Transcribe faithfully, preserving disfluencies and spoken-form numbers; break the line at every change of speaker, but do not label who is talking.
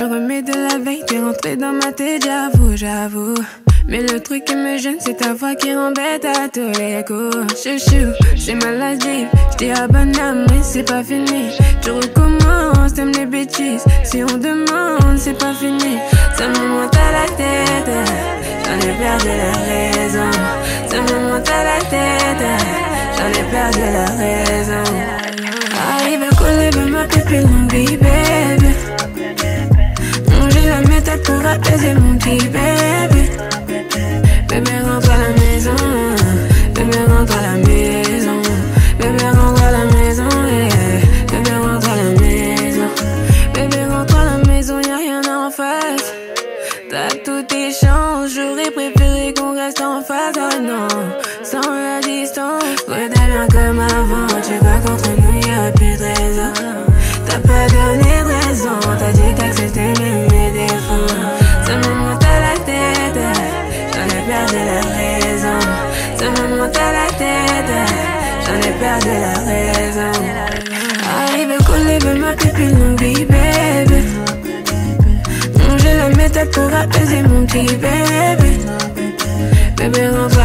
me remets de la veille, t'es rentré dans ma tête, j'avoue, j'avoue. Mais le truc qui me gêne, c'est ta voix qui rembête à tous les coups. Chouchou, c'est maladif. J't'ai à bonne âme, mais c'est pas fini. Tu recommences, t'aimes les bêtises. Si on demande, c'est pas fini. Ça me monte à la tête, j'en ai perdu la raison. Ça me monte à la tête, j'en ai perdu la raison. Arrive à coller vers ma pépine, mon petit bébé. J'ai la méthode pour apaiser mon petit bébé. Bébé rentre à la maison, bébé rentre à la maison, bébé rentre à la maison, yeah. Bébé rentre à la maison, bébé rentre à la maison, y'a rien en face. T'as toutes tes chances, j'aurais préféré qu'on reste en face, oh non, sans la distance. Redevient comme avant, tu vois qu'entre nous y'a plus de raison. T'as pas donné de raison, t'as dit qu'accepter même mes défauts. Ça me monte à la tête, j'en ai perdu la raison. Ça me monte à la tête, j'en ai perdu la raison. Arrive à coller vers ma pépine, mon petit bébé. J'ai la méthode pour apaiser mon petit bébé. Bébé rentre